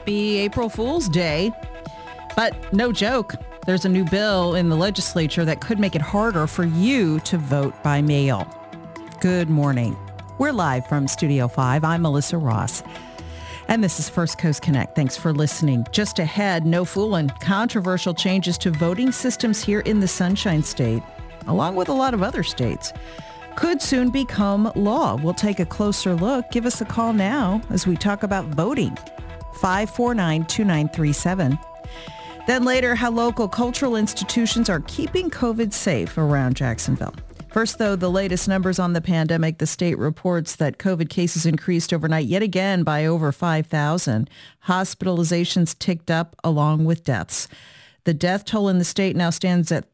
Happy April Fool's Day. But no joke, there's a new bill in the legislature that could make it harder for you to vote by mail. Good morning. We're live from Studio 5. I'm Melissa Ross. And this is First Coast Connect. Thanks for listening. Just ahead, no fooling, controversial changes to voting systems here in the Sunshine State, along with a lot of other states, could soon become law. We'll take a closer look. Give us a call now as we talk about voting. 549-2937. Then later, how local cultural institutions are keeping COVID safe around Jacksonville. First, though, the latest numbers on the pandemic. The state reports that COVID cases increased overnight yet again by over 5,000. Hospitalizations ticked up along with deaths. The death toll in the state now stands at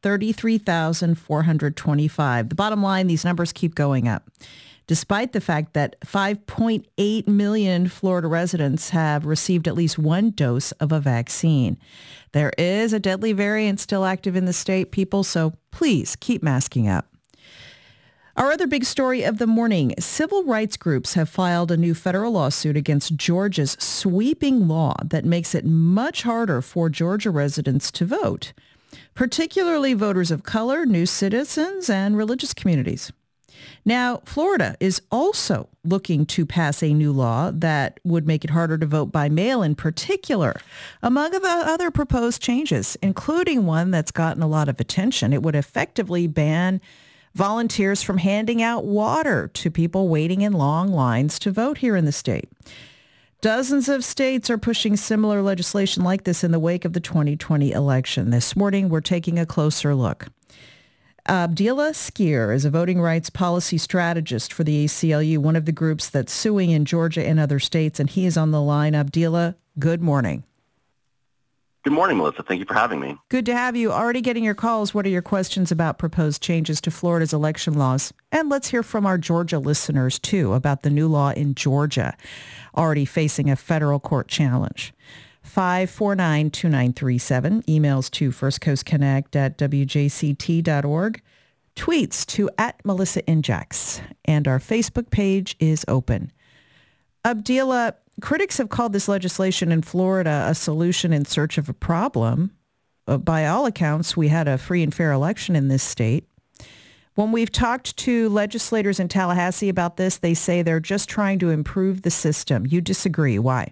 33,425. The bottom line, these numbers keep going up, despite the fact that 5.8 million Florida residents have received at least one dose of a vaccine. There is a deadly variant still active in the state, people, so please keep masking up. Our other big story of the morning, civil rights groups have filed a new federal lawsuit against Georgia's sweeping law that makes it much harder for Georgia residents to vote, particularly voters of color, new citizens, and religious communities. Now, Florida is also looking to pass a new law that would make it harder to vote by mail in particular. Among the other proposed changes, including one that's gotten a lot of attention, it would effectively ban volunteers from handing out water to people waiting in long lines to vote here in the state. Dozens of states are pushing similar legislation like this in the wake of the 2020 election. This morning, we're taking a closer look. Abdillah Skier is a voting rights policy strategist for the ACLU, one of the groups that's suing in Georgia and other states, and he is on the line. Abdillah, good morning. Good morning, Melissa. Thank you for having me. Good to have you. Already getting your calls. What are your questions about proposed changes to Florida's election laws? And let's hear from our Georgia listeners, too, about the new law in Georgia, already facing a federal court challenge. 549-2937. Emails to firstcoastconnect@wjct.org. Tweets to @MelissaNjax. And our Facebook page is open. Abdillah, critics have called this legislation in Florida a solution in search of a problem. By all accounts, we had a free and fair election in this state. When we've talked to legislators in Tallahassee about this, they say they're just trying to improve the system. You disagree. Why?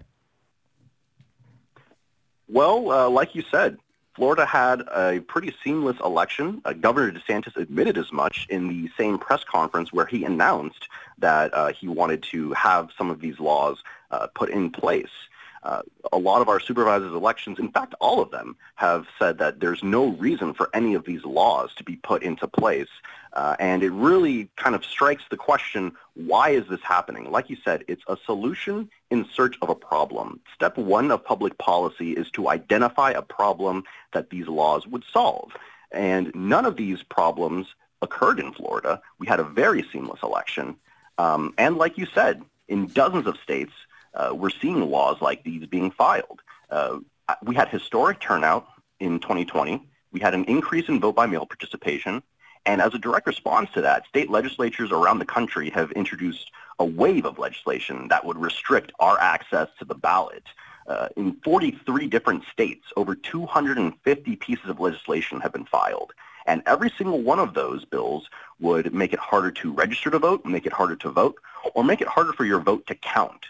Well, like you said, Florida had a pretty seamless election. Governor DeSantis admitted as much in the same press conference where he announced that he wanted to have some of these laws put in place. A lot of our supervisors' elections, in fact, all of them, have said that there's no reason for any of these laws to be put into place. And it really kind of strikes the question, why is this happening? Like you said, it's a solution in search of a problem. Step one of public policy is to identify a problem that these laws would solve. And none of these problems occurred in Florida. We had a very seamless election. And like you said, in dozens of states, we're seeing laws like these being filed. We had historic turnout in 2020. We had an increase in vote-by-mail participation. And as a direct response to that, state legislatures around the country have introduced a wave of legislation that would restrict our access to the ballot. In 43 different states, over 250 pieces of legislation have been filed. And every single one of those bills would make it harder to register to vote, make it harder to vote, or make it harder for your vote to count.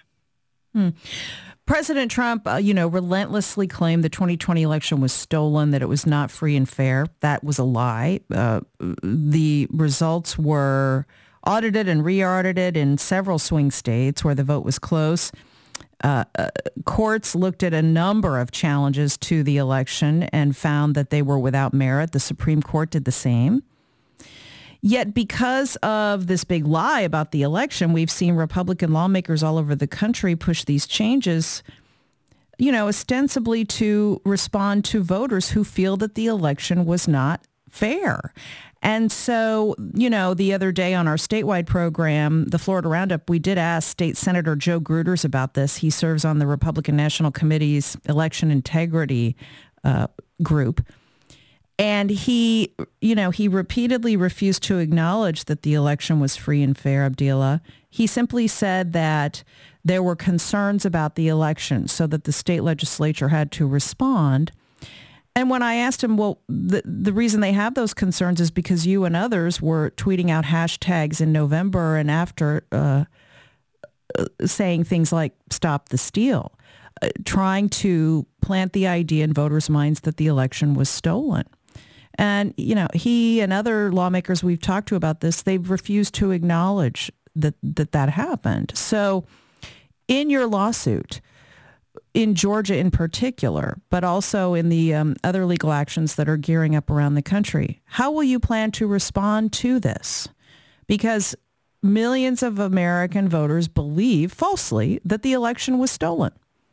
President Trump, relentlessly claimed the 2020 election was stolen, that it was not free and fair. That was a lie. The results were audited and re-audited in several swing states where the vote was close. Courts looked at a number of challenges to the election and found that they were without merit. The Supreme Court did the same. Yet because of this big lie about the election, we've seen Republican lawmakers all over the country push these changes, ostensibly to respond to voters who feel that the election was not fair. And so, the other day on our statewide program, the Florida Roundup, we did ask State Senator Joe Gruters about this. He serves on the Republican National Committee's election integrity group. And he repeatedly refused to acknowledge that the election was free and fair, Abdillah. He simply said that there were concerns about the election, so that the state legislature had to respond. And when I asked him, well, the reason they have those concerns is because you and others were tweeting out hashtags in November and after saying things like "Stop the Steal," trying to plant the idea in voters' minds that the election was stolen. And, he and other lawmakers we've talked to about this, they've refused to acknowledge that happened. So in your lawsuit, in Georgia in particular, but also in the other legal actions that are gearing up around the country, how will you plan to respond to this? Because millions of American voters believe falsely that the election was stolen.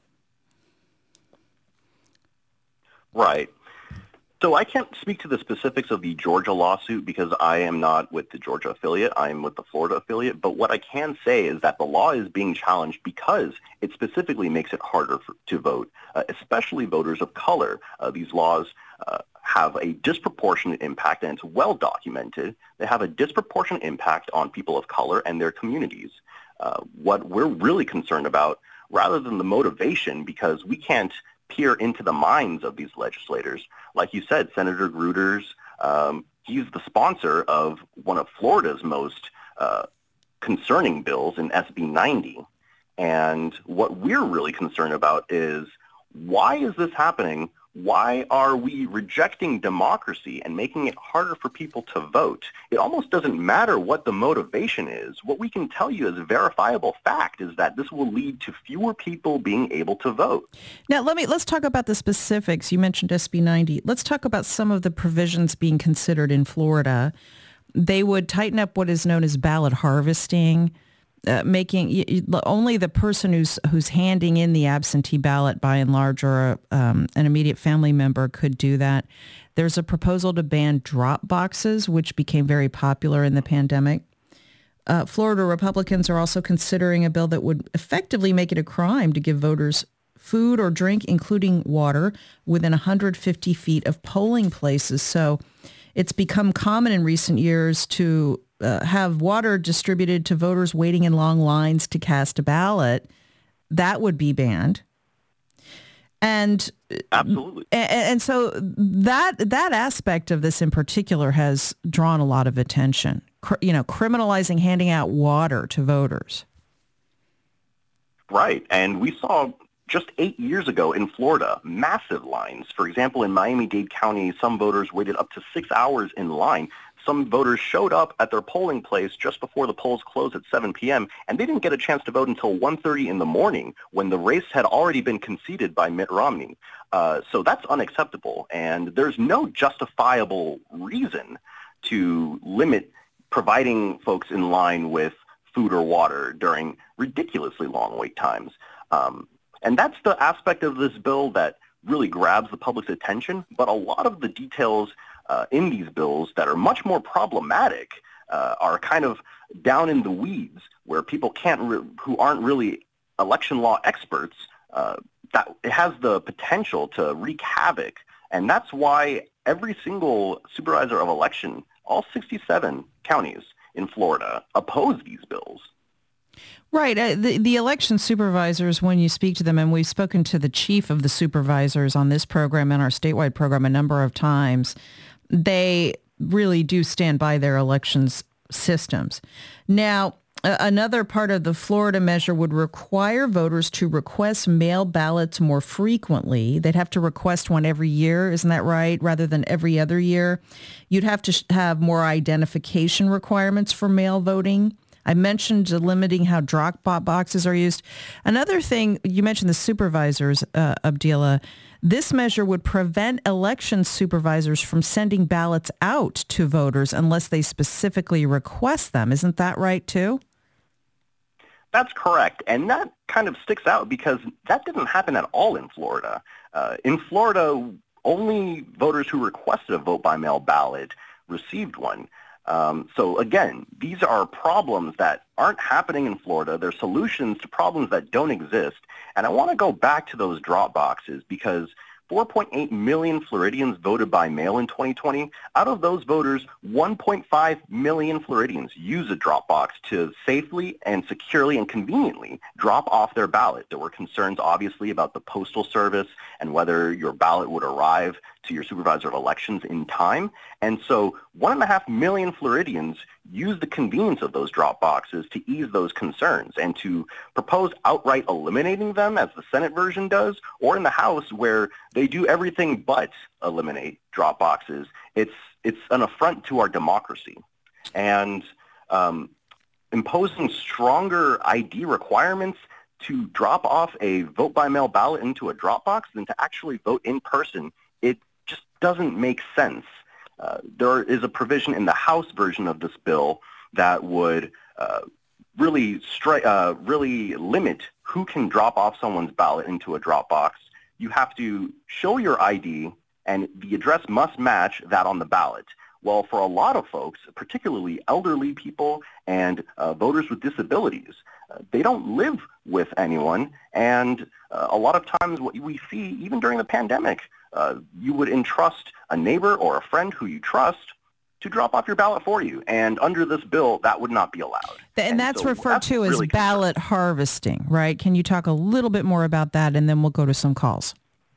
Right. So I can't speak to the specifics of the Georgia lawsuit because I am not with the Georgia affiliate. I am with the Florida affiliate. But what I can say is that the law is being challenged because it specifically makes it harder to vote, especially voters of color. These laws have a disproportionate impact, and it's well documented. They have a disproportionate impact on people of color and their communities. What we're really concerned about, rather than the motivation, because we can't peer into the minds of these legislators. Like you said, Senator Gruters, he's the sponsor of one of Florida's most concerning bills in SB 90. And what we're really concerned about is, why is this happening? Why are we rejecting democracy and making it harder for people to vote? It almost doesn't matter what the motivation is. What we can tell you as a verifiable fact is that this will lead to fewer people being able to vote. Now, let's talk about the specifics. You mentioned SB 90. Let's talk about some of the provisions being considered in Florida. They would tighten up what is known as ballot harvesting, making only the person who's handing in the absentee ballot, by and large, or an immediate family member could do that. There's a proposal to ban drop boxes, which became very popular in the pandemic. Florida Republicans are also considering a bill that would effectively make it a crime to give voters food or drink, including water, within 150 feet of polling places. So it's become common in recent years to have water distributed to voters waiting in long lines to cast a ballot. That would be banned. And absolutely. And so that aspect of this in particular has drawn a lot of attention. Criminalizing handing out water to voters. Right. And we saw just 8 years ago in Florida, massive lines. For example, in Miami-Dade County, some voters waited up to 6 hours in line. Some voters showed up at their polling place just before the polls closed at 7 p.m., and they didn't get a chance to vote until 1:30 in the morning when the race had already been conceded by Mitt Romney. So that's unacceptable, and there's no justifiable reason to limit providing folks in line with food or water during ridiculously long wait times. And that's the aspect of this bill that really grabs the public's attention, but a lot of the details in these bills that are much more problematic are kind of down in the weeds, where people who aren't really election law experts, that it has the potential to wreak havoc. And that's why every single supervisor of election, all 67 counties in Florida, oppose these bills. Right. The election supervisors, when you speak to them, and we've spoken to the chief of the supervisors on this program and our statewide program a number of times, they really do stand by their elections systems. Now, another part of the Florida measure would require voters to request mail ballots more frequently. They'd have to request one every year, isn't that right, rather than every other year? You'd have to have more identification requirements for mail voting. I mentioned limiting how drop boxes are used. Another thing, you mentioned the supervisors, Abdillah. This measure would prevent election supervisors from sending ballots out to voters unless they specifically request them. Isn't that right, too? That's correct. And that kind of sticks out because that didn't happen at all in Florida. In Florida, only voters who requested a vote-by-mail ballot received one. So again, these are problems that aren't happening in Florida. They're solutions to problems that don't exist. And I want to go back to those drop boxes because 4.8 million Floridians voted by mail in 2020. Out of those voters, 1.5 million Floridians use a drop box to safely and securely and conveniently drop off their ballot. There were concerns, obviously, about the postal service and whether your ballot would arrive to your supervisor of elections in time. And so 1.5 million Floridians use the convenience of those drop boxes to ease those concerns, and to propose outright eliminating them, as the Senate version does, or in the House where they do everything but eliminate drop boxes, it's an affront to our democracy. And imposing stronger ID requirements to drop off a vote-by-mail ballot into a drop box than to actually vote in person, it just doesn't make sense. There is a provision in the House version of this bill that would really limit who can drop off someone's ballot into a drop box. You have to show your ID, and the address must match that on the ballot. Well, for a lot of folks, particularly elderly people and voters with disabilities, they don't live with anyone, and a lot of times what we see, even during the pandemic, you would entrust a neighbor or a friend who you trust to drop off your ballot for you. And under this bill, that would not be allowed. And that's referred to as ballot harvesting, right? Can you talk a little bit more about that, and then we'll go to some calls?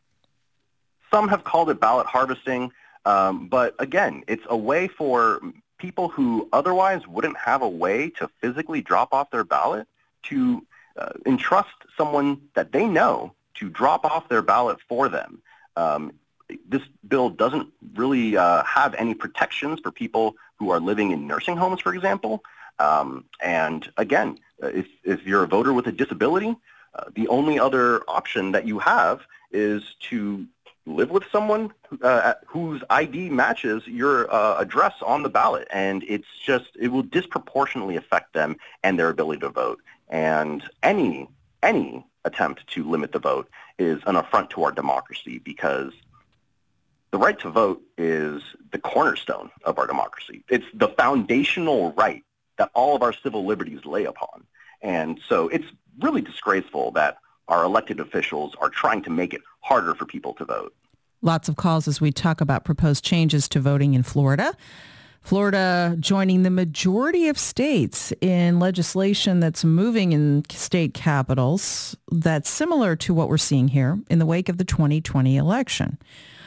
Some have called it ballot harvesting, but again, it's a way for people who otherwise wouldn't have a way to physically drop off their ballot to entrust someone that they know to drop off their ballot for them. This bill doesn't really have any protections for people who are living in nursing homes, for example. And again, if you're a voter with a disability, the only other option that you have is to live with someone whose ID matches your address on the ballot. And it will disproportionately affect them and their ability to vote. And any attempt to limit the vote is an affront to our democracy, because the right to vote is the cornerstone of our democracy. It's the foundational right that all of our civil liberties lay upon. And so it's really disgraceful that our elected officials are trying to make it harder for people to vote. Lots of calls as we talk about proposed changes to voting in Florida. Florida joining the majority of states in legislation that's moving in state capitals that's similar to what we're seeing here in the wake of the 2020 election.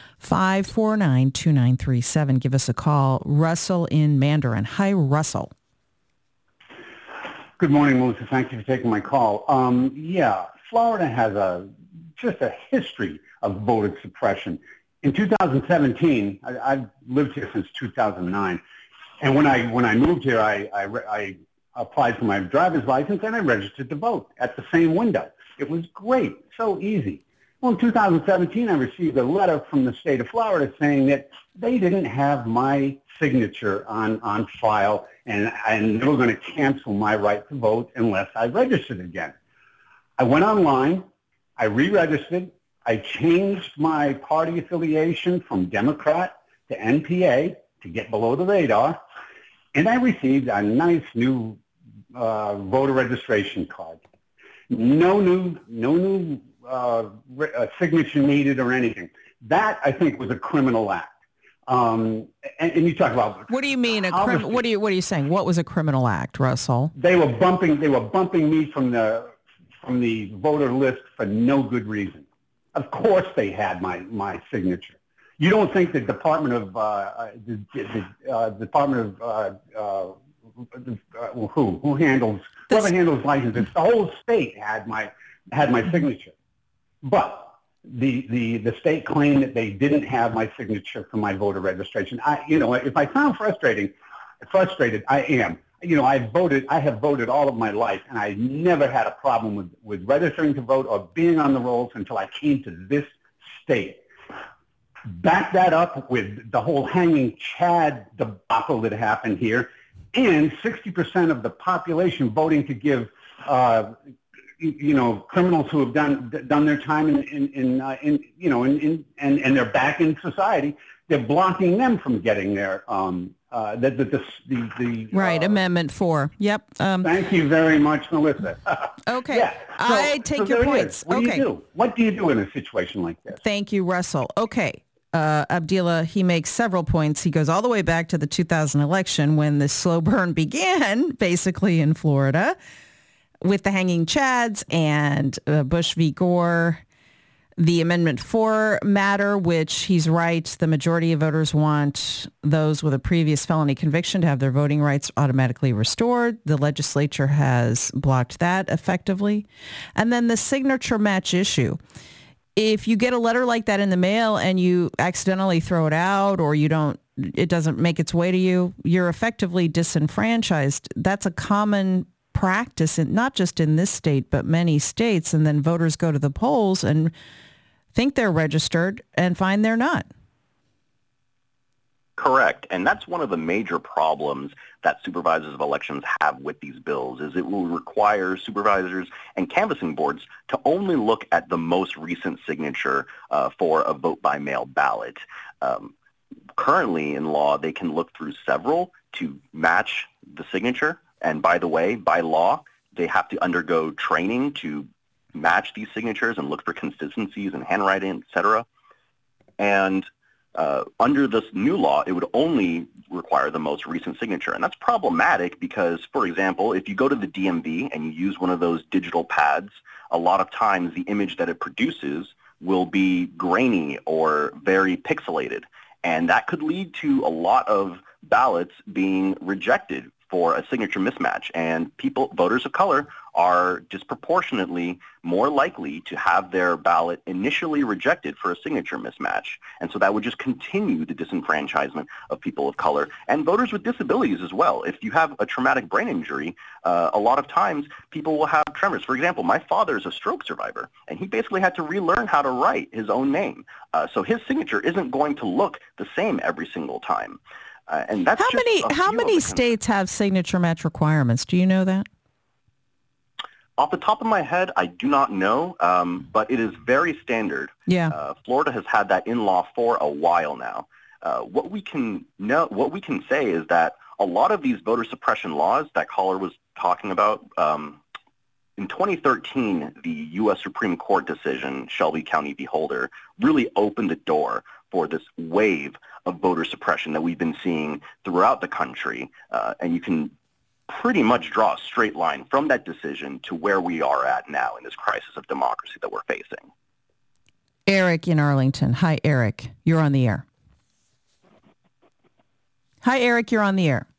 549-2937. Give us a call. Russell in Mandarin. Hi, Russell. Good morning, Melissa. Thank you for taking my call. Florida has just a history of voter suppression. In 2017, I've lived here since 2009, and when I moved here, I applied for my driver's license and I registered to vote at the same window. It was great, so easy. Well, in 2017, I received a letter from the state of Florida saying that they didn't have my signature on file, and they were going to cancel my right to vote unless I registered again. I went online, I re-registered, I changed my party affiliation from Democrat to NPA to get below the radar, and I received a nice new voter registration card. No new signature needed or anything. That, I think, was a criminal act. And you talk about what do you mean what are you saying? What was a criminal act, Russell? They were bumping me from the voter list for no good reason. Of course, they had my signature. You don't think the Department of whoever handles licenses, the whole state had my signature. But the state claimed that they didn't have my signature for my voter registration. If I sound frustrated, I am. I have voted all of my life, and I never had a problem with registering to vote or being on the rolls until I came to this state. Back that up with the whole hanging Chad debacle that happened here, and 60% of the population voting to give criminals who have done their time and they're back in society, they're blocking them from getting their Amendment 4. Yep. Thank you very much, Melissa. Okay. Yeah. I take your points. What do you do? What do you do in a situation like this? Thank you, Russell. Okay. Abdillah, he makes several points. He goes all the way back to the 2000 election when the slow burn began, basically in Florida, with the hanging chads and Bush v. Gore. The Amendment 4 matter, which he's right, the majority of voters want those with a previous felony conviction to have their voting rights automatically restored. The legislature has blocked that effectively. And then the signature match issue. If you get a letter like that in the mail and you accidentally throw it out or it doesn't make its way to you, you're effectively disenfranchised. That's a common practice, not just in this state, but many states. And then voters go to the polls and think they're registered and find they're not. Correct. And that's one of the major problems that supervisors of elections have with these bills is it will require supervisors and canvassing boards to only look at the most recent signature for a vote by mail ballot. Currently in law, they can look through several to match the signature. And by the way, by law, they have to undergo training to match these signatures and look for consistencies in handwriting, et cetera. And under this new law, it would only require the most recent signature. And that's problematic because, for example, if you go to the DMV and you use one of those digital pads, a lot of times the image that it produces will be grainy or very pixelated. And that could lead to a lot of ballots being rejected for a signature mismatch. And voters of color, are disproportionately more likely to have their ballot initially rejected for a signature mismatch. And so that would just continue the disenfranchisement of people of color and voters with disabilities as well. If you have a traumatic brain injury, a lot of times people will have tremors. For example, my father is a stroke survivor, and he basically had to relearn how to write his own name. So his signature isn't going to look the same every single time. And that's how many states have signature match requirements? Do you know that? Off the top of my head, I do not know, but it is very standard. Yeah. Florida has had that in law for a while now. What we can say is that a lot of these voter suppression laws that caller was talking about, in 2013, the U.S. Supreme Court decision, Shelby County v. Holder, really opened the door for this wave of voter suppression that we've been seeing throughout the country, and you can pretty much draw a straight line from that decision to where we are at now in this crisis of democracy that we're facing. Eric in Arlington. Hi, Eric. You're on the air. Hi, Eric. You're on the air.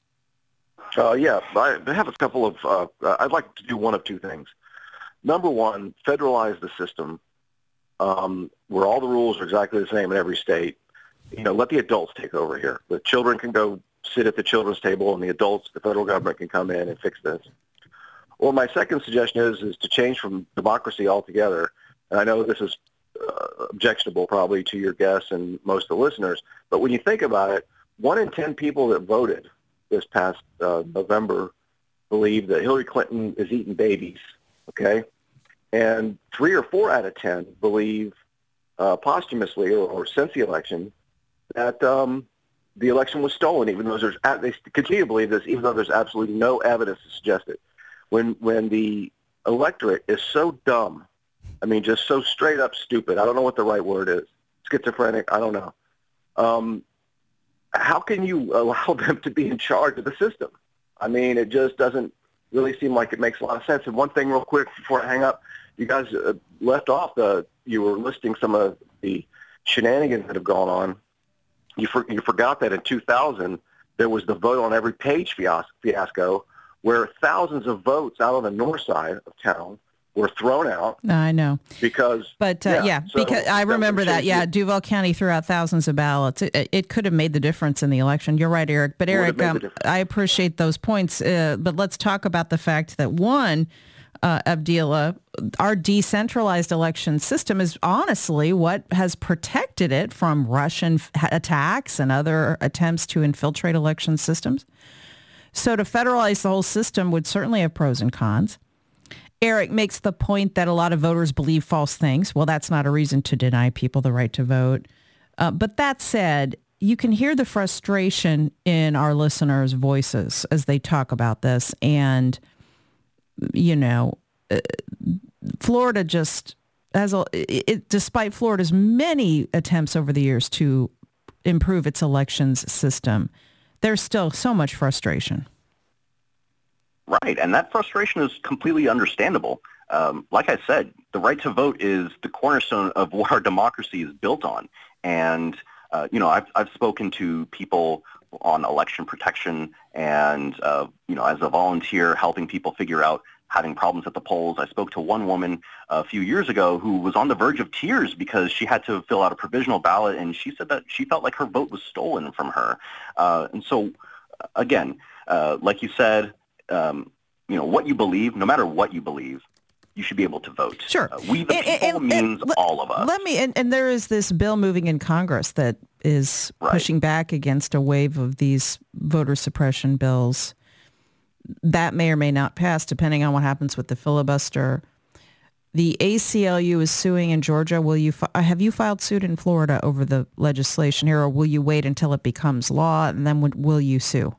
Yeah, I have a couple of, I'd like to do one of two things. Number one, federalize the system where all the rules are exactly the same in every state. You know, let the adults take over here. The children can go sit at the children's table, and the adults, the federal government, can come in and fix this. Or my second suggestion is to change from democracy altogether. And I know this is objectionable probably to your guests and most of the listeners, but when you think about it, 1 in 10 people that voted this past November believe that Hillary Clinton is eating babies, okay? And 3 or 4 out of 10 believe posthumously or since the election that the election was stolen, even though they continue to believe this, even though there's absolutely no evidence to suggest it. When the electorate is so dumb, I mean, just so straight up stupid, I don't know what the right word is, schizophrenic, I don't know. How can you allow them to be in charge of the system? I mean, it just doesn't really seem like it makes a lot of sense. And one thing real quick before I hang up, you guys left off you were listing some of the shenanigans that have gone on. You forgot that in 2000, there was the vote on every page fiasco where thousands of votes out on the north side of town were thrown out. I know. Because because I remember that. Yeah, Duval County threw out thousands of ballots. It could have made the difference in the election. You're right, Eric. But Eric, I appreciate those points. But let's talk about the fact that Abdillah, our decentralized election system is honestly what has protected it from Russian attacks and other attempts to infiltrate election systems. So to federalize the whole system would certainly have pros and cons. Eric makes the point that a lot of voters believe false things. Well, that's not a reason to deny people the right to vote. But that said, you can hear the frustration in our listeners' voices as they talk about this. And, Florida just, despite Florida's many attempts over the years to improve its elections system, there's still so much frustration. Right, and that frustration is completely understandable. Like I said, the right to vote is the cornerstone of what our democracy is built on. And, I've spoken to people on election protection and, as a volunteer helping people figure out having problems at the polls. I spoke to one woman a few years ago who was on the verge of tears because she had to fill out a provisional ballot, and she said that she felt like her vote was stolen from her. And so, again, like you said, what you believe, no matter what you believe, you should be able to vote. Sure. We the people means all of us. And there is this bill moving in Congress that is pushing back against a wave of these voter suppression bills. That may or may not pass, depending on what happens with the filibuster. The ACLU is suing in Georgia. Have you filed suit in Florida over the legislation here, or will you wait until it becomes law and then will you sue?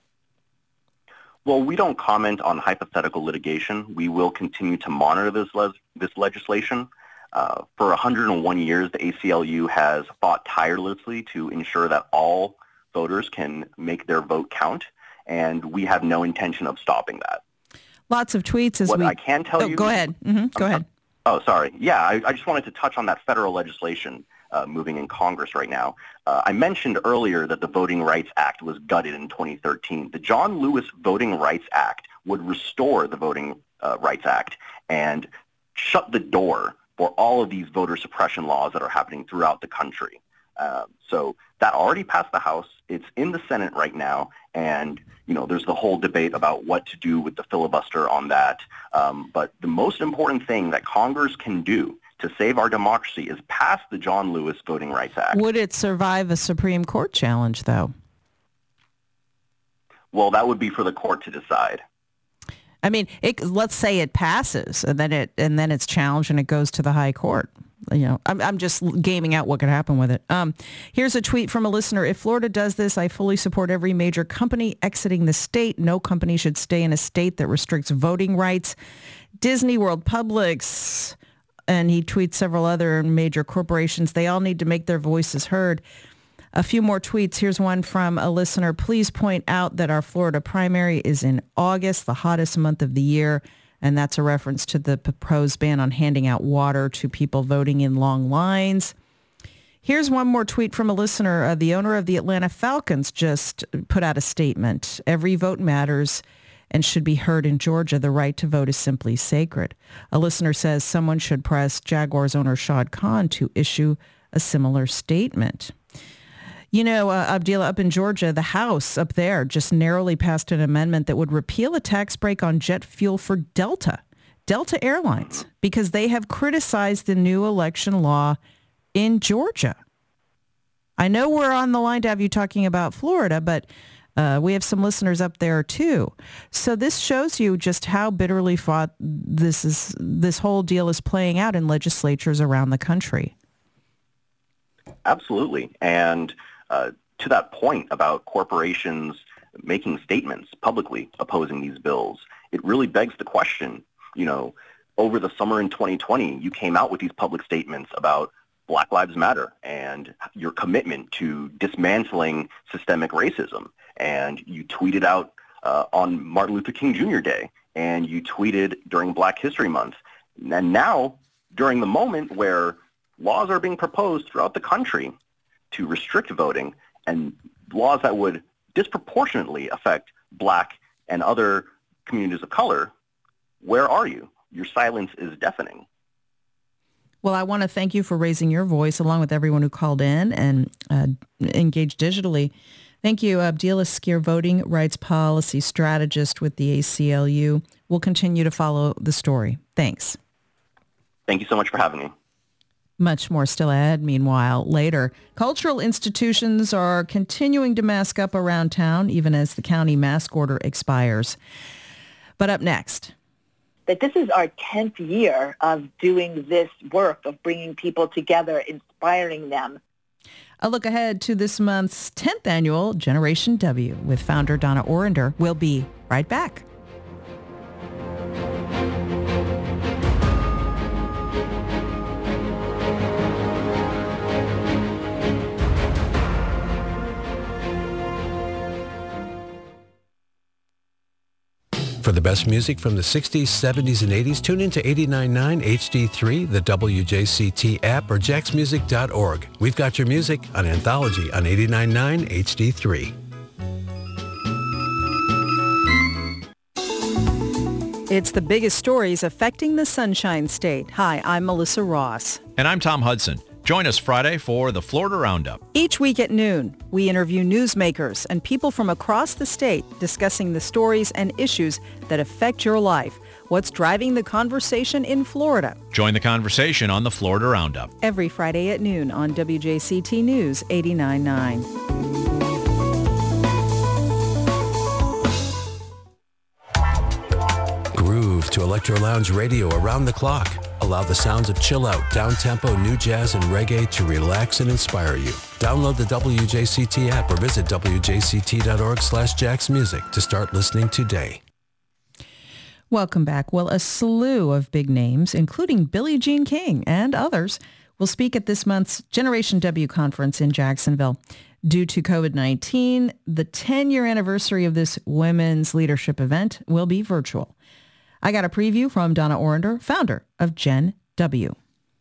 Well, we don't comment on hypothetical litigation. We will continue to monitor this legislation. For 101 years, the ACLU has fought tirelessly to ensure that all voters can make their vote count, and we have no intention of stopping that. Lots of tweets I can tell you... Go ahead. Go ahead. Oh, sorry. Yeah, I just wanted to touch on that federal legislation moving in Congress right now. I mentioned earlier that the Voting Rights Act was gutted in 2013. The John Lewis Voting Rights Act would restore the Voting Rights Act and shut the door for all of these voter suppression laws that are happening throughout the country. So that already passed the House. It's in the Senate right now, and there's the whole debate about what to do with the filibuster on that. But the most important thing that Congress can do to save our democracy is pass the John Lewis Voting Rights Act. Would it survive a Supreme Court challenge, though? Well, that would be for the court to decide. I mean, let's say it passes, and then it's challenged and it goes to the high court. I'm just gaming out what could happen with it. Here's a tweet from a listener. If Florida does this, I fully support every major company exiting the state. No company should stay in a state that restricts voting rights. Disney World, Publix, and he tweets several other major corporations. They all need to make their voices heard. A few more tweets. Here's one from a listener. Please point out that our Florida primary is in August, the hottest month of the year. And that's a reference to the proposed ban on handing out water to people voting in long lines. Here's one more tweet from a listener. The owner of the Atlanta Falcons just put out a statement. Every vote matters and should be heard in Georgia. The right to vote is simply sacred. A listener says someone should press Jaguars owner Shad Khan to issue a similar statement. Abdillah, up in Georgia, the House up there just narrowly passed an amendment that would repeal a tax break on jet fuel for Delta Airlines, because they have criticized the new election law in Georgia. I know we're on the line to have you talking about Florida, but we have some listeners up there too. So this shows you just how bitterly fought this whole deal is playing out in legislatures around the country. Absolutely. And to that point about corporations making statements publicly opposing these bills, it really begs the question, over the summer in 2020, you came out with these public statements about Black Lives Matter and your commitment to dismantling systemic racism. And you tweeted out on Martin Luther King Jr. Day, and you tweeted during Black History Month. And now, during the moment where laws are being proposed throughout the country to restrict voting, and laws that would disproportionately affect Black and other communities of color, where are you? Your silence is deafening. Well, I want to thank you for raising your voice along with everyone who called in and engaged digitally. Thank you, Abdillah Skir, voting rights policy strategist with the ACLU. We'll continue to follow the story. Thanks. Thank you so much for having me. Much more still ahead. Meanwhile, later, cultural institutions are continuing to mask up around town, even as the county mask order expires. But up next. That this is our 10th year of doing this work, of bringing people together, inspiring them. A look ahead to this month's 10th annual Generation W with founder Donna Orender. We'll be right back. For the best music from the 60s, 70s, and 80s, tune into 89.9 HD3, the WJCT app, or jacksmusic.org. We've got your music on Anthology on 89.9 HD3. It's the biggest stories affecting the Sunshine State. Hi, I'm Melissa Ross. And I'm Tom Hudson. Join us Friday for the Florida Roundup. Each week at noon, we interview newsmakers and people from across the state discussing the stories and issues that affect your life. What's driving the conversation in Florida? Join the conversation on the Florida Roundup. Every Friday at noon on WJCT News 89.9. Groove to Electro Lounge Radio around the clock. Allow the sounds of chill out, down-tempo, new jazz, and reggae to relax and inspire you. Download the WJCT app or visit wjct.org/jacksmusic to start listening today. Welcome back. Well, a slew of big names, including Billie Jean King and others, will speak at this month's Generation W conference in Jacksonville. Due to COVID-19, the 10-year anniversary of this women's leadership event will be virtual. I got a preview from Donna Orender, founder of Gen W.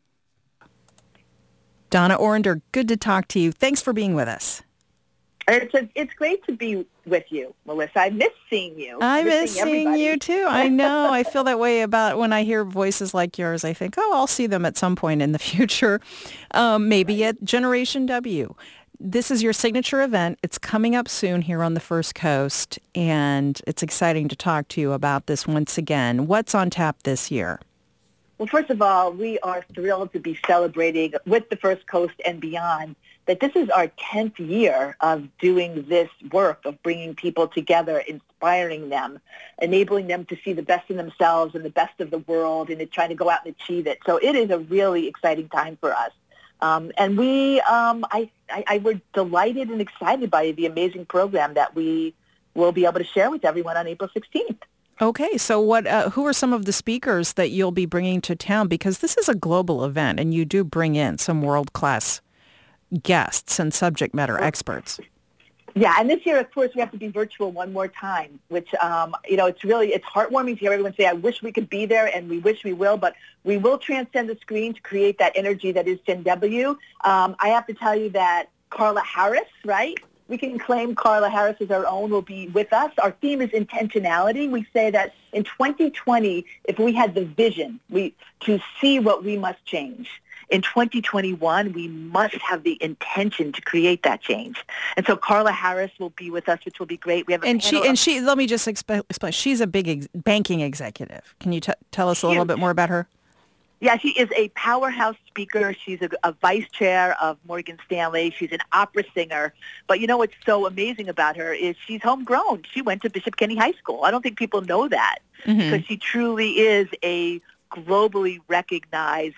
Donna Orender, good to talk to you. Thanks for being with us. It's great to be with you, Melissa. I miss seeing you. I miss seeing you too. I know. I feel that way about when I hear voices like yours. I think, I'll see them at some point in the future, maybe at Generation W. This is your signature event. It's coming up soon here on the First Coast, and it's exciting to talk to you about this once again. What's on tap this year? Well, first of all, we are thrilled to be celebrating with the First Coast and beyond that this is our 10th year of doing this work, of bringing people together, inspiring them, enabling them to see the best in themselves and the best of the world, and trying to go out and achieve it. So it is a really exciting time for us. And we, I were delighted and excited by the amazing program that we will be able to share with everyone on April 16th. Okay, so who are some of the speakers that you'll be bringing to town? Because this is a global event, and you do bring in some world-class guests and subject matter experts. Yeah, and this year, of course, we have to be virtual one more time, which, it's heartwarming to hear everyone say, I wish we could be there, and we wish we will, but we will transcend the screen to create that energy that is Gen W. I have to tell you that Carla Harris, right? We can claim Carla Harris as our own, will be with us. Our theme is intentionality. We say that in 2020, if we had the vision to see what we must change, in 2021, we must have the intention to create that change. And so Carla Harris will be with us, which will be great. We have she. Let me just explain. She's a big banking executive. Can you tell us a little bit more about her? Yeah, she is a powerhouse speaker. She's a vice chair of Morgan Stanley. She's an opera singer. But you know what's so amazing about her is she's homegrown. She went to Bishop Kenny High School. I don't think people know that because she truly is a globally recognized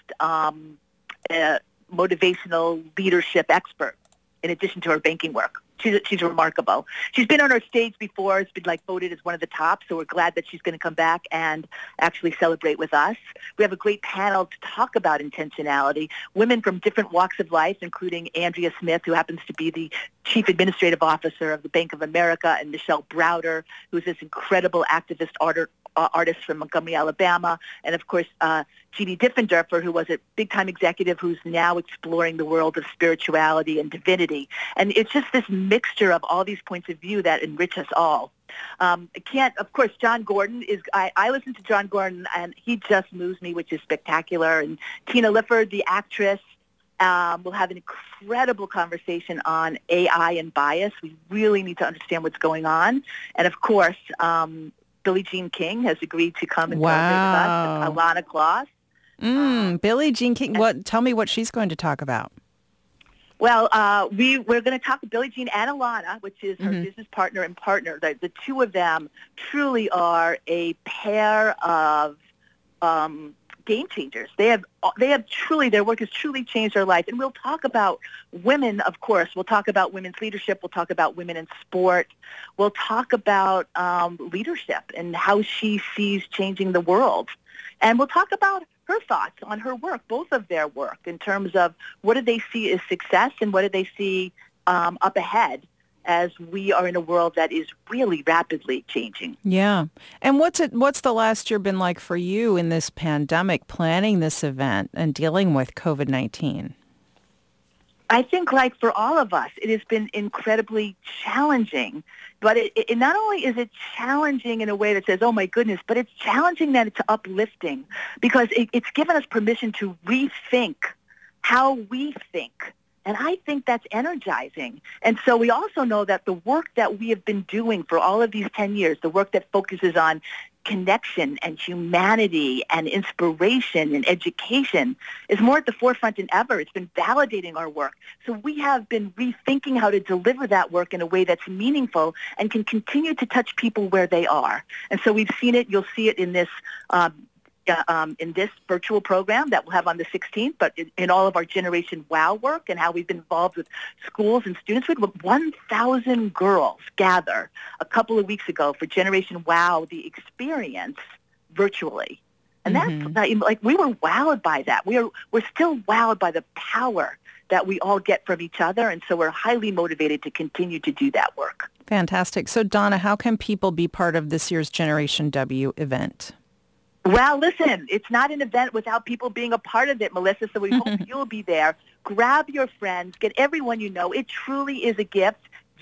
motivational leadership expert in addition to her banking work. She's remarkable. She's been on our stage before. It's been voted as one of the tops, so we're glad that she's going to come back and actually celebrate with us. We have a great panel to talk about intentionality. Women from different walks of life, including Andrea Smith, who happens to be the Chief Administrative Officer of the Bank of America, and Michelle Browder, who's this incredible activist artist from Montgomery, Alabama, and of course, Jeannie Diffenderfer, who was a big-time executive who's now exploring the world of spirituality and divinity. And it's just this mixture of all these points of view that enrich us all. Of course, John Gordon I listen to John Gordon, and he just moves me, which is spectacular. And Tina Lifford, the actress, we'll have an incredible conversation on AI and bias. We really need to understand what's going on. And of course, Billie Jean King has agreed to come and celebrate with us, Alana Kloss. Billie Jean King. Tell me what she's going to talk about. Well, we're going to talk to Billie Jean and Alana, which is her business partner and partner. The two of them truly are a pair of game changers. They have truly, their work has truly changed our life. And we'll talk about women, of course. We'll talk about women's leadership. We'll talk about women in sport. We'll talk about leadership and how she sees changing the world. And we'll talk about her thoughts on her work, both of their work, in terms of what do they see as success and what do they see up ahead as we are in a world that is really rapidly changing. Yeah. And what's the last year been like for you in this pandemic, planning this event and dealing with COVID-19? I think, like for all of us, it has been incredibly challenging. But it not only is it challenging in a way that says, oh, my goodness, but it's challenging that it's uplifting, because it's given us permission to rethink how we think. And I think that's energizing. And so we also know that the work that we have been doing for all of these 10 years, the work that focuses on connection and humanity and inspiration and education, is more at the forefront than ever. It's been validating our work. So we have been rethinking how to deliver that work in a way that's meaningful and can continue to touch people where they are. And so we've seen it. You'll see it in this virtual program that we'll have on the 16th, but in all of our Generation WOW work and how we've been involved with schools and students. We had 1,000 girls gather a couple of weeks ago for Generation WOW, the experience virtually. And that's like, we were wowed by that. We're still wowed by the power that we all get from each other. And so we're highly motivated to continue to do that work. Fantastic. So Donna, how can people be part of this year's Generation W event? Well, listen, it's not an event without people being a part of it, Melissa, so we hope you'll be there. Grab your friends. Get everyone you know. It truly is a gift.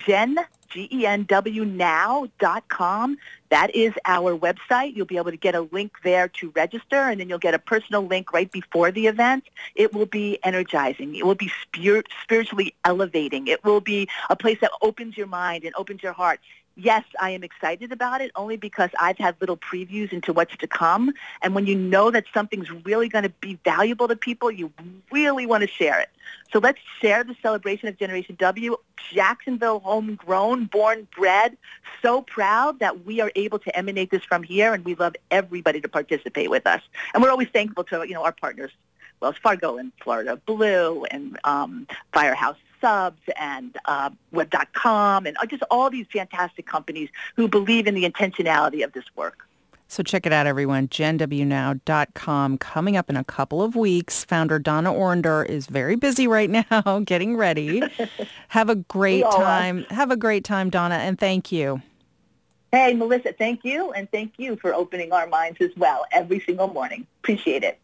GenWnow.com. That is our website. You'll be able to get a link there to register, and then you'll get a personal link right before the event. It will be energizing. It will be spiritually elevating. It will be a place that opens your mind and opens your heart. Yes, I am excited about it only because I've had little previews into what's to come. And when you know that something's really going to be valuable to people, you really want to share it. So let's share the celebration of Generation W. Jacksonville, homegrown, born, bred. So proud that we are able to emanate this from here, and we love everybody to participate with us. And we're always thankful to, our partners, Wells Fargo in Florida, Blue, and Firehouse Subs, and Web.com, and just all these fantastic companies who believe in the intentionality of this work. So check it out, everyone. GenWnow.com. Coming up in a couple of weeks. Founder Donna Orender is very busy right now getting ready. Have a great time. Have a great time, Donna, and thank you. Hey, Melissa, thank you, and thank you for opening our minds as well every single morning. Appreciate it.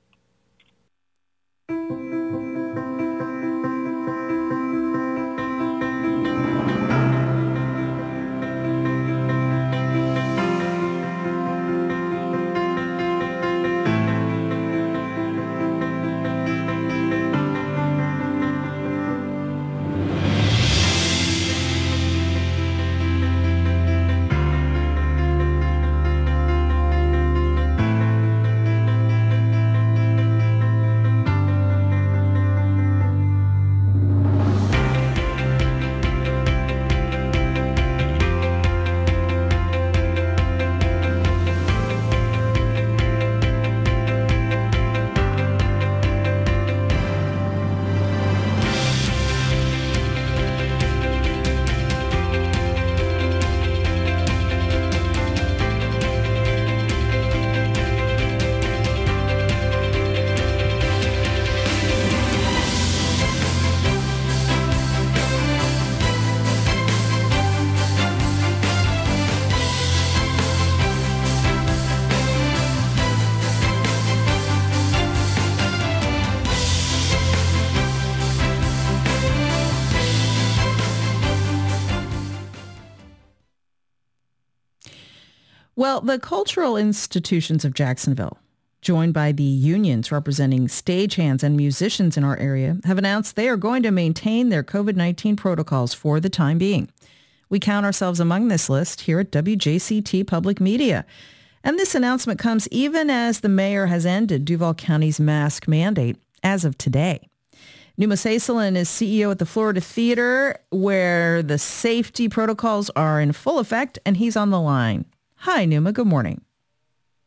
Well, the cultural institutions of Jacksonville, joined by the unions representing stagehands and musicians in our area, have announced they are going to maintain their COVID-19 protocols for the time being. We count ourselves among this list here at WJCT Public Media. And this announcement comes even as the mayor has ended Duval County's mask mandate as of today. Numa Saisalin is CEO at the Florida Theater, where the safety protocols are in full effect, and he's on the line. Hi, Numa. Good morning.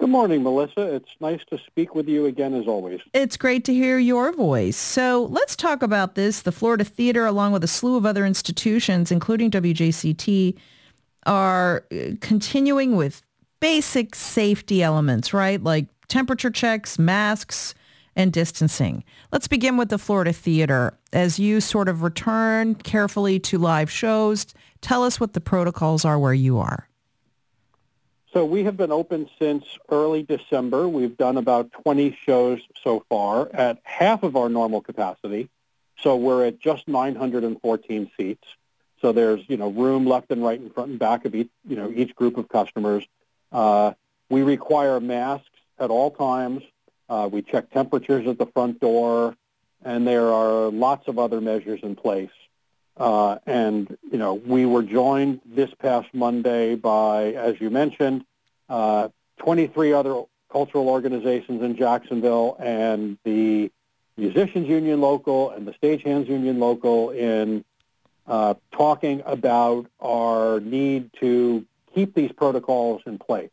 Good morning, Melissa. It's nice to speak with you again, as always. It's great to hear your voice. So let's talk about this. The Florida Theater, along with a slew of other institutions, including WJCT, are continuing with basic safety elements, right? Like temperature checks, masks, and distancing. Let's begin with the Florida Theater. As you sort of return carefully to live shows, tell us what the protocols are where you are. So we have been open since early December. We've done about 20 shows so far at half of our normal capacity. So we're at just 914 seats. So there's, room left and right and front and back of each group of customers. We require masks at all times. We check temperatures at the front door, and there are lots of other measures in place. We were joined this past Monday by, as you mentioned, 23 other cultural organizations in Jacksonville and the Musicians Union Local and the Stagehands Union Local in talking about our need to keep these protocols in place.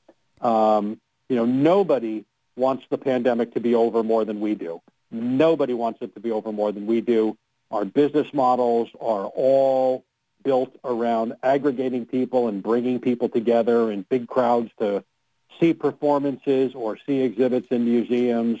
Nobody wants the pandemic to be over more than we do. Nobody wants it to be over more than we do. Our business models are all built around aggregating people and bringing people together in big crowds to see performances or see exhibits in museums.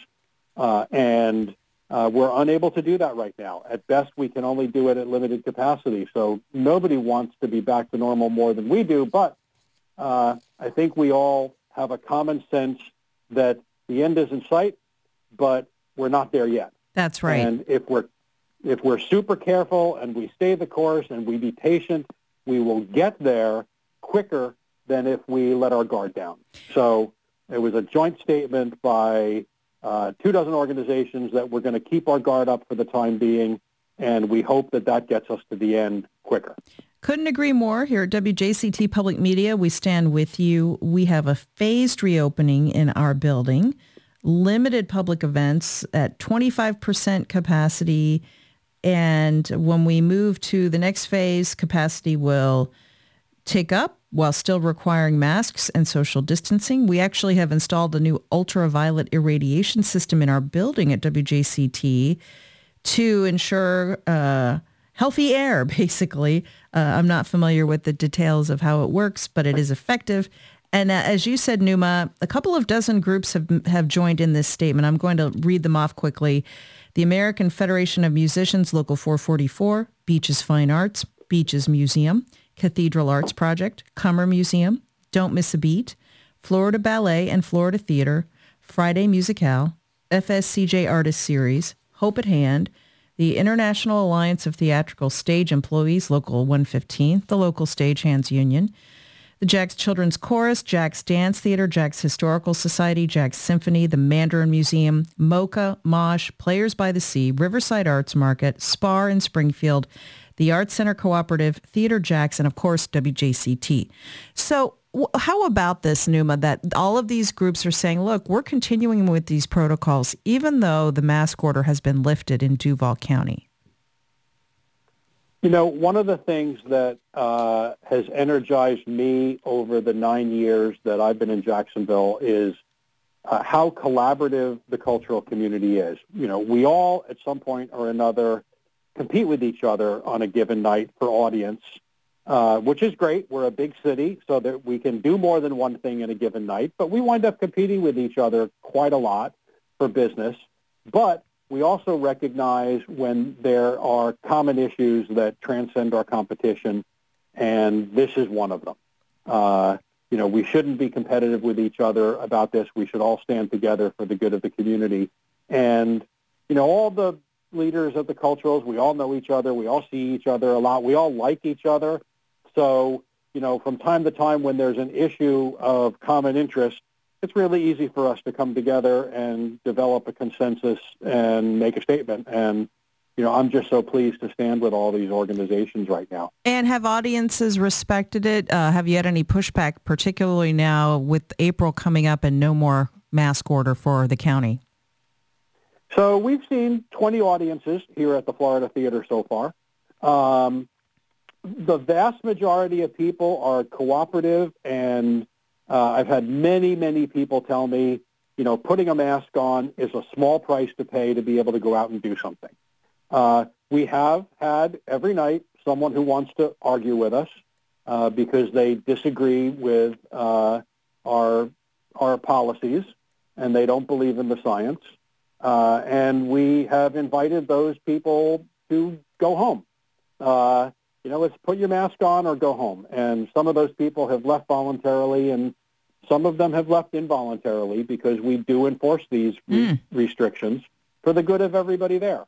And we're unable to do that right now. At best, we can only do it at limited capacity. So nobody wants to be back to normal more than we do. But I think we all have a common sense that the end is in sight, but we're not there yet. That's right. And if we're super careful and we stay the course and we be patient, we will get there quicker than if we let our guard down. So it was a joint statement by 24 organizations that we're going to keep our guard up for the time being, and we hope that gets us to the end quicker. Couldn't agree more. Here at WJCT Public Media, we stand with you. We have a phased reopening in our building, limited public events at 25% capacity. And when we move to the next phase, capacity will tick up while still requiring masks and social distancing. We actually have installed a new ultraviolet irradiation system in our building at WJCT to ensure healthy air, basically. I'm not familiar with the details of how it works, but it is effective. And as you said, Numa, a couple of dozen groups have joined in this statement. I'm going to read them off quickly. The American Federation of Musicians, Local 444, Beaches Fine Arts, Beaches Museum, Cathedral Arts Project, Cummer Museum, Don't Miss a Beat, Florida Ballet and Florida Theater, Friday Musicale, FSCJ Artist Series, Hope at Hand, the International Alliance of Theatrical Stage Employees, Local 115, the local Stagehands Union, the Jack's Children's Chorus, Jack's Dance Theater, Jack's Historical Society, Jack's Symphony, the Mandarin Museum, MoCA, Mosh, Players by the Sea, Riverside Arts Market, SPAR in Springfield, the Arts Center Cooperative, Theater Jacks, and of course, WJCT. So how about this, Numa, that all of these groups are saying, look, we're continuing with these protocols, even though the mask order has been lifted in Duval County? One of the things that has energized me over the 9 years that I've been in Jacksonville is how collaborative the cultural community is. We all, at some point or another, compete with each other on a given night for audience, which is great. We're a big city, so that we can do more than one thing in a given night, but we wind up competing with each other quite a lot for business. But we also recognize when there are common issues that transcend our competition, and this is one of them. We shouldn't be competitive with each other about this. We should all stand together for the good of the community. And, all the leaders of the culturals, we all know each other. We all see each other a lot. We all like each other. So, from time to time when there's an issue of common interest, it's really easy for us to come together and develop a consensus and make a statement. And, I'm just so pleased to stand with all these organizations right now. And have audiences respected it? Have you had any pushback, particularly now with April coming up and no more mask order for the county? So we've seen 20 audiences here at the Florida Theater so far. The vast majority of people are cooperative and I've had many, many people tell me, putting a mask on is a small price to pay to be able to go out and do something. We have had every night someone who wants to argue with us because they disagree with our policies and they don't believe in the science. And we have invited those people to go home. It's put your mask on or go home. And some of those people have left voluntarily, and some of them have left involuntarily because we do enforce these restrictions for the good of everybody there.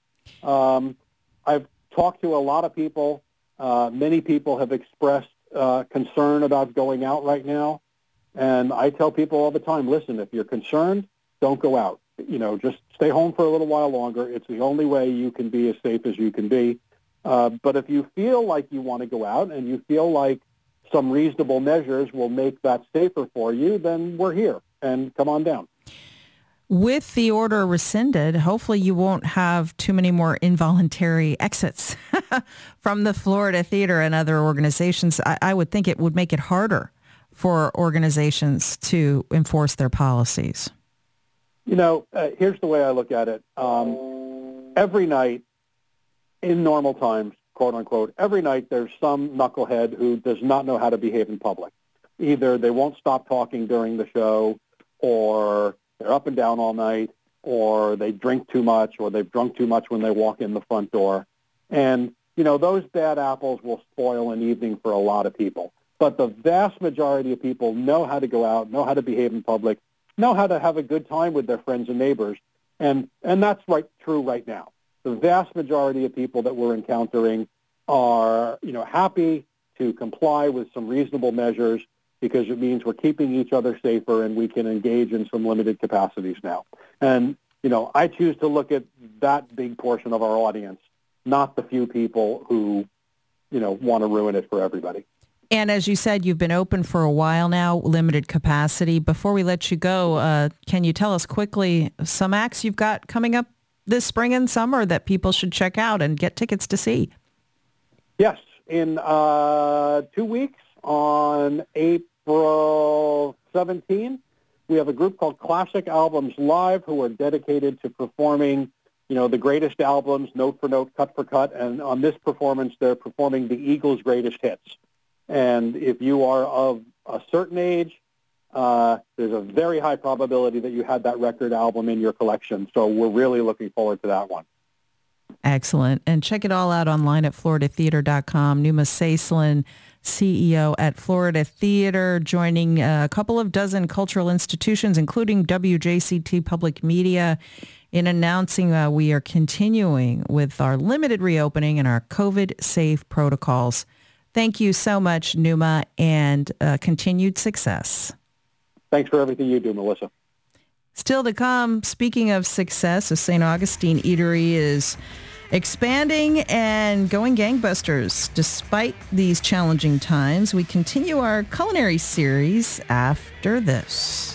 I've talked to a lot of people. Many people have expressed concern about going out right now. And I tell people all the time, listen, if you're concerned, don't go out. Just stay home for a little while longer. It's the only way you can be as safe as you can be. But if you feel like you want to go out and you feel like some reasonable measures will make that safer for you, then we're here, and come on down. With the order rescinded, hopefully you won't have too many more involuntary exits from the Florida Theater and other organizations. I would think it would make it harder for organizations to enforce their policies. Here's the way I look at it. Every night, in normal times, quote unquote, every night there's some knucklehead who does not know how to behave in public. Either they won't stop talking during the show, or they're up and down all night, or they drink too much, or they've drunk too much when they walk in the front door. And, those bad apples will spoil an evening for a lot of people. But the vast majority of people know how to go out, know how to behave in public, know how to have a good time with their friends and neighbors. And that's true right now. The vast majority of people that we're encountering are, happy to comply with some reasonable measures because it means we're keeping each other safer and we can engage in some limited capacities now. And, I choose to look at that big portion of our audience, not the few people who, want to ruin it for everybody. And as you said, you've been open for a while now, limited capacity. Before we let you go, can you tell us quickly some acts you've got coming up this spring and summer that people should check out and get tickets to see? Yes. In 2 weeks, on April 17, we have a group called Classic Albums Live who are dedicated to performing, the greatest albums, note for note, cut for cut. And on this performance, they're performing the Eagles' greatest hits. And if you are of a certain age, there's a very high probability that you had that record album in your collection. So we're really looking forward to that one. Excellent. And check it all out online at floridatheater.com. Numa Saislin, CEO at Florida Theater, joining a couple of dozen cultural institutions, including WJCT Public Media, in announcing we are continuing with our limited reopening and our COVID-safe protocols. Thank you so much, Numa, and continued success. Thanks for everything you do, Melissa. Still to come, speaking of success, the St. Augustine Eatery is expanding and going gangbusters. Despite these challenging times, we continue our culinary series after this.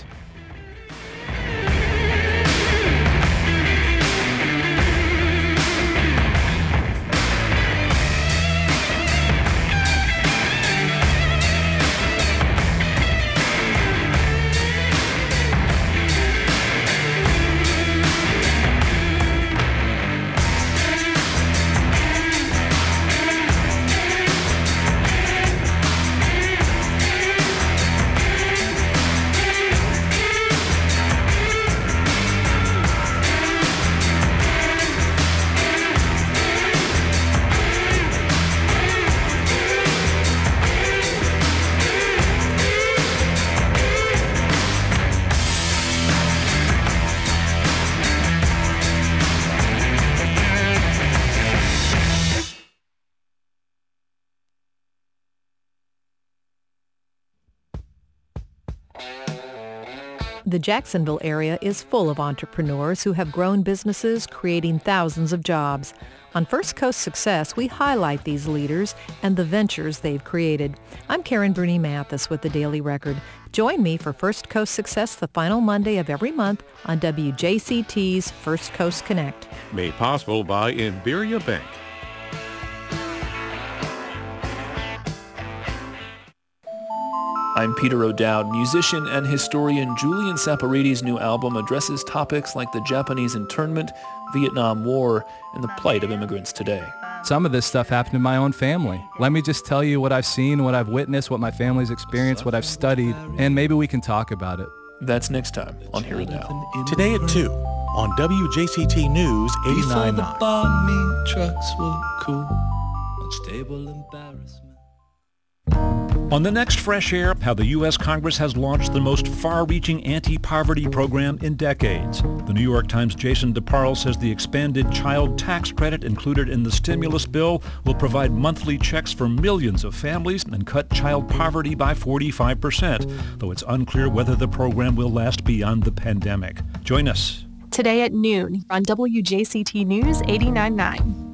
The Jacksonville area is full of entrepreneurs who have grown businesses, creating thousands of jobs. On First Coast Success, we highlight these leaders and the ventures they've created. I'm Karen Bruni Mathis with the Daily Record. Join me for First Coast Success the final Monday of every month on WJCT's First Coast Connect. Made possible by Imberia Bank. I'm Peter O'Dowd. Musician and historian Julian Saparides' new album addresses topics like the Japanese internment, Vietnam War, and the plight of immigrants today. Some of this stuff happened in my own family. Let me just tell you what I've seen, what I've witnessed, what my family's experienced, what I've studied, and maybe we can talk about it. That's next time on Here and Now. Today at 2 on WJCT News 89.9. Before the bomb trucks were cool, unstable embarrassment. On the next Fresh Air, how the U.S. Congress has launched the most far-reaching anti-poverty program in decades. The New York Times' Jason DeParle says the expanded child tax credit included in the stimulus bill will provide monthly checks for millions of families and cut child poverty by 45%, though it's unclear whether the program will last beyond the pandemic. Join us. Today at noon on WJCT News 89.9.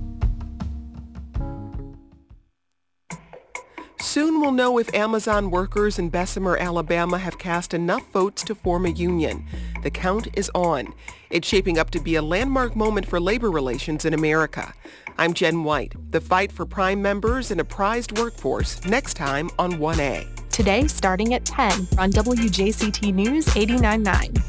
Soon we'll know if Amazon workers in Bessemer, Alabama have cast enough votes to form a union. The count is on. It's shaping up to be a landmark moment for labor relations in America. I'm Jen White. The fight for prime members and a prized workforce next time on 1A. Today starting at 10 on WJCT News 89.9.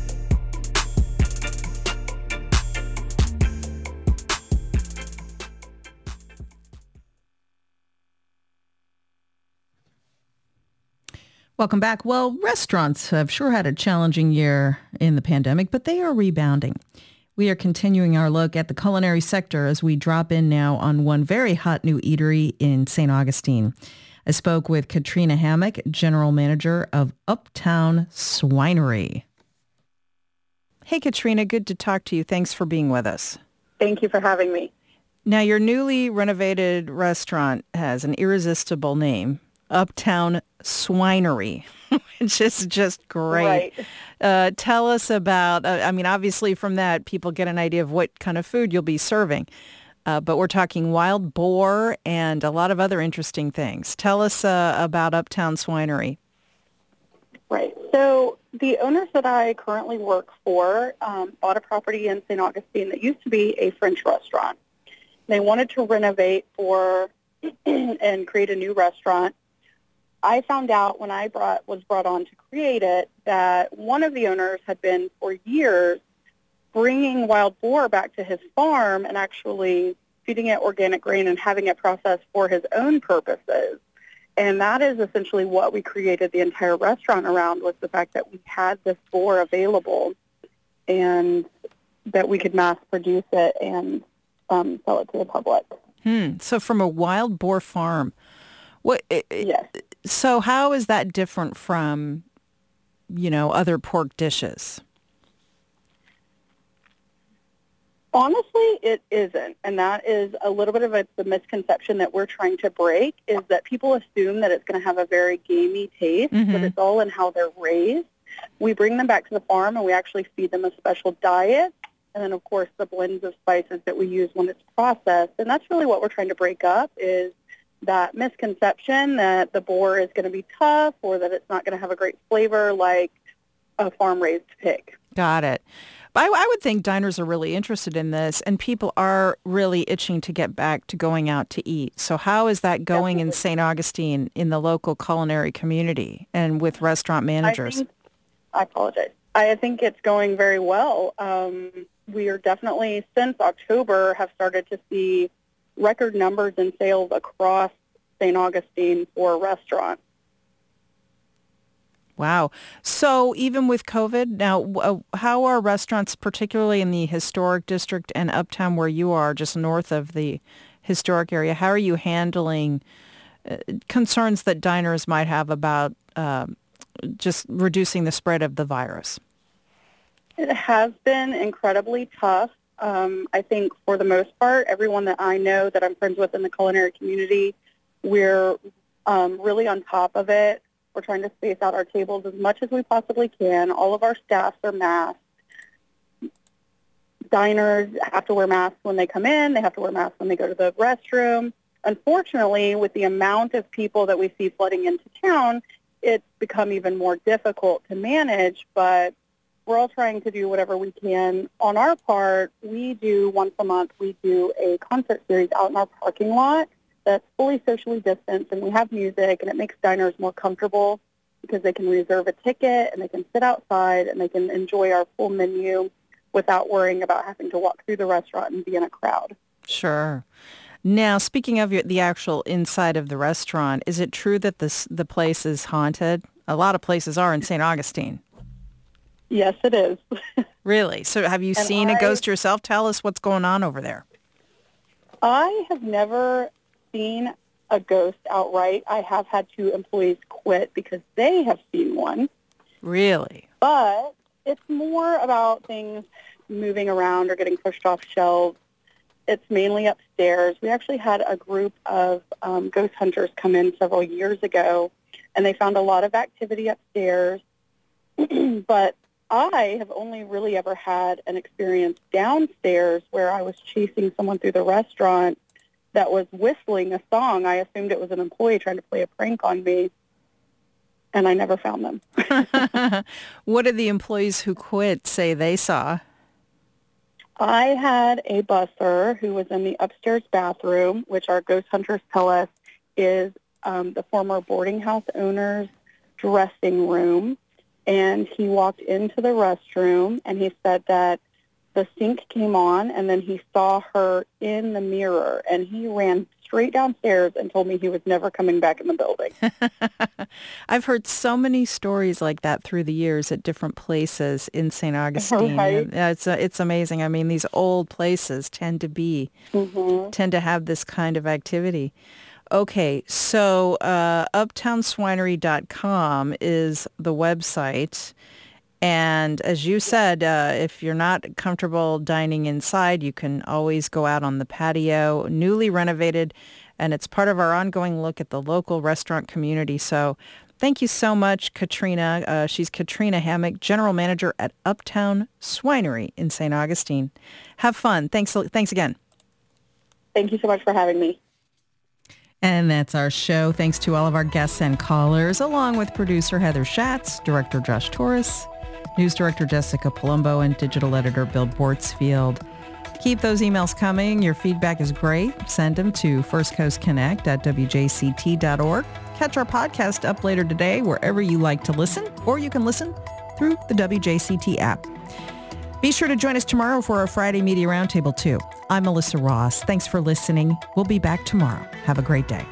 Welcome back. Well, restaurants have sure had a challenging year in the pandemic, but they are rebounding. We are continuing our look at the culinary sector as we drop in now on one very hot new eatery in St. Augustine. I spoke with Katrina Hammock, General Manager of Uptown Swinery. Hey, Katrina, good to talk to you. Thanks for being with us. Thank you for having me. Now, your newly renovated restaurant has an irresistible name, Uptown Swinery, which is just great. Right. Tell us about, obviously from that, people get an idea of what kind of food you'll be serving. But we're talking wild boar and a lot of other interesting things. Tell us about Uptown Swinery. Right. So the owners that I currently work for bought a property in St. Augustine that used to be a French restaurant. They wanted to renovate and create a new restaurant. I found out when I was brought on to create it that one of the owners had been for years bringing wild boar back to his farm and actually feeding it organic grain and having it processed for his own purposes. And that is essentially what we created the entire restaurant around, was the fact that we had this boar available and that we could mass produce it and sell it to the public. So from a wild boar farm. Yes. So how is that different from, other pork dishes? Honestly, it isn't. And that is a little bit of the misconception that we're trying to break, is that people assume that it's going to have a very gamey taste, but it's all in how they're raised. We bring them back to the farm and we actually feed them a special diet. And then, of course, the blends of spices that we use when it's processed. And that's really what we're trying to break up, is that misconception that the boar is going to be tough or that it's not going to have a great flavor like a farm-raised pig. Got it. But I would think diners are really interested in this, and people are really itching to get back to going out to eat. So how is that going in St. Augustine in the local culinary community and with restaurant managers? I apologize. I think it's going very well. We are definitely, since October, have started to see record numbers in sales across St. Augustine for restaurants. Wow. So even with COVID, now how are restaurants, particularly in the historic district and Uptown where you are, just north of the historic area, how are you handling concerns that diners might have about just reducing the spread of the virus? It has been incredibly tough. I think for the most part, everyone that I know that I'm friends with in the culinary community, we're really on top of it. We're trying to space out our tables as much as we possibly can. All of our staffs are masked. Diners have to wear masks when they come in. They have to wear masks when they go to the restroom. Unfortunately, with the amount of people that we see flooding into town, it's become even more difficult to manage, but we're all trying to do whatever we can. On our part, we do once a month, we do a concert series out in our parking lot that's fully socially distanced, and we have music, and it makes diners more comfortable. because they can reserve a ticket and they can sit outside and they can enjoy our full menu without worrying about having to walk through the restaurant and be in a crowd. Sure. Now, speaking of the actual inside of the restaurant, is it true that the place is haunted? A lot of places are in St. Augustine. Yes, it is. Really? So have you seen a ghost yourself? Tell us what's going on over there. I have never seen a ghost outright. I have had 2 employees quit because they have seen one. Really? But it's more about things moving around or getting pushed off shelves. It's mainly upstairs. We actually had a group of ghost hunters come in several years ago, and they found a lot of activity upstairs. But I have only really ever had an experience downstairs where I was chasing someone through the restaurant that was whistling a song. I assumed it was an employee trying to play a prank on me, and I never found them. What did the employees who quit say they saw? I had a busser who was in the upstairs bathroom, which our ghost hunters tell us is the former boarding house owner's dressing room. And he walked into the restroom, and he said that the sink came on, and then he saw her in the mirror, and he ran straight downstairs and told me he was never coming back in the building. I've heard so many stories like that through the years at different places in St. Augustine. Right. It's amazing. I mean, these old places tend to have this kind of activity. Okay, so uptownswinery.com is the website. And as you said, if you're not comfortable dining inside, you can always go out on the patio, newly renovated, and it's part of our ongoing look at the local restaurant community. So thank you so much, Katrina. She's Katrina Hammack, General Manager at Uptown Swinery in St. Augustine. Have fun. Thanks again. Thank you so much for having me. And that's our show. Thanks to all of our guests and callers, along with producer Heather Schatz, director Josh Torres, news director Jessica Palumbo, and digital editor Bill Bortsfield. Keep those emails coming. Your feedback is great. Send them to firstcoastconnect@wjct.org. Catch our podcast up later today wherever you like to listen, or you can listen through the WJCT app. Be sure to join us tomorrow for our Friday Media Roundtable, too. I'm Melissa Ross. Thanks for listening. We'll be back tomorrow. Have a great day.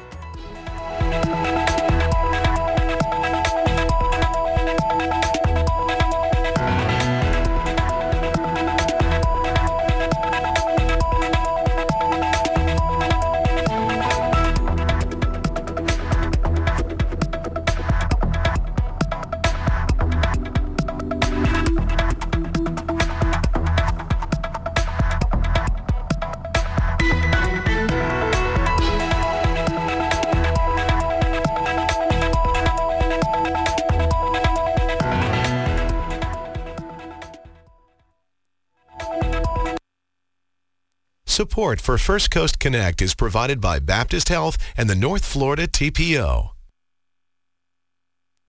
Support for First Coast Connect is provided by Baptist Health and the North Florida TPO.